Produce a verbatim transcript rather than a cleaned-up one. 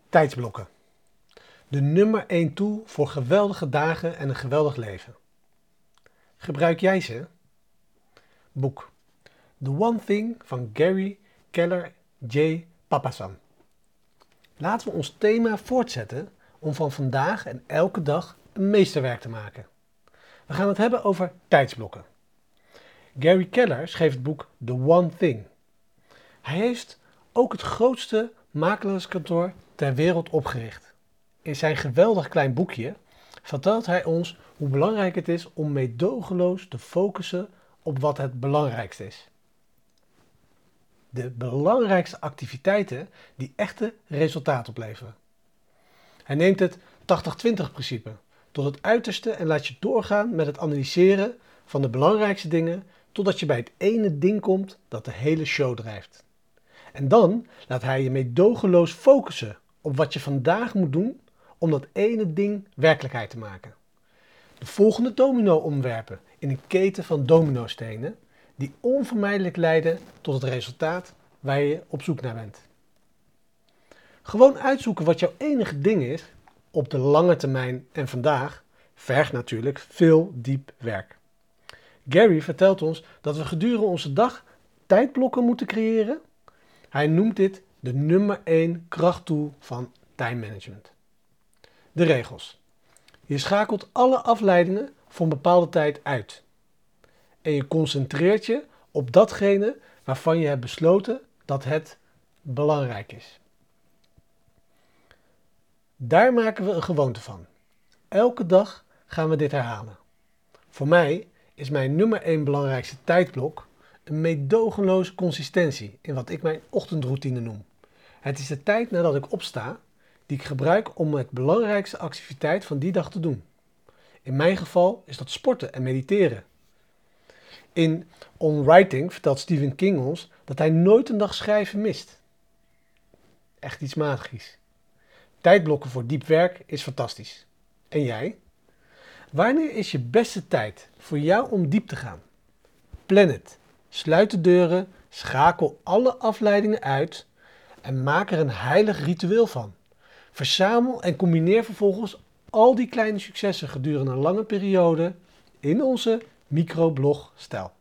Tijdsblokken. De nummer één tool voor geweldige dagen en een geweldig leven. Gebruik jij ze? Boek The One Thing van Gary Keller J. Papasan. Laten we ons thema voortzetten om van vandaag en elke dag een meesterwerk te maken. We gaan het hebben over tijdsblokken. Gary Keller schreef het boek The One Thing. Hij heeft ook het grootste makelaarskantoor ter wereld opgericht. In zijn geweldig klein boekje vertelt hij ons hoe belangrijk het is om meedogenloos te focussen op wat het belangrijkste is. De belangrijkste activiteiten die echte resultaat opleveren. Hij neemt het tachtig twintig principe tot het uiterste en laat je doorgaan met het analyseren van de belangrijkste dingen totdat je bij het ene ding komt dat de hele show drijft. En dan laat hij je meedogenloos focussen op wat je vandaag moet doen om dat ene ding werkelijkheid te maken. De volgende domino omwerpen in een keten van dominostenen die onvermijdelijk leiden tot het resultaat waar je op zoek naar bent. Gewoon uitzoeken wat jouw enige ding is op de lange termijn en vandaag vergt natuurlijk veel diep werk. Gary vertelt ons dat we gedurende onze dag tijdblokken moeten creëren. Hij noemt dit de nummer één krachttool van time management. De regels. Je schakelt alle afleidingen voor een bepaalde tijd uit. En je concentreert je op datgene waarvan je hebt besloten dat het belangrijk is. Daar maken we een gewoonte van. Elke dag gaan we dit herhalen. Voor mij is mijn nummer één belangrijkste tijdblok een meedogenloze consistentie in wat ik mijn ochtendroutine noem. Het is de tijd nadat ik opsta die ik gebruik om het belangrijkste activiteit van die dag te doen. In mijn geval is dat sporten en mediteren. In On Writing vertelt Stephen King ons dat hij nooit een dag schrijven mist. Echt iets magisch. Tijdblokken voor diep werk is fantastisch. En jij? Wanneer is je beste tijd voor jou om diep te gaan? Plan het. Sluit de deuren, schakel alle afleidingen uit en maak er een heilig ritueel van. Verzamel en combineer vervolgens al die kleine successen gedurende een lange periode in onze microblog-stijl.